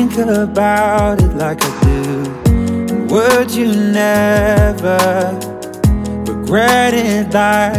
think about it like I do? And would you never regret it like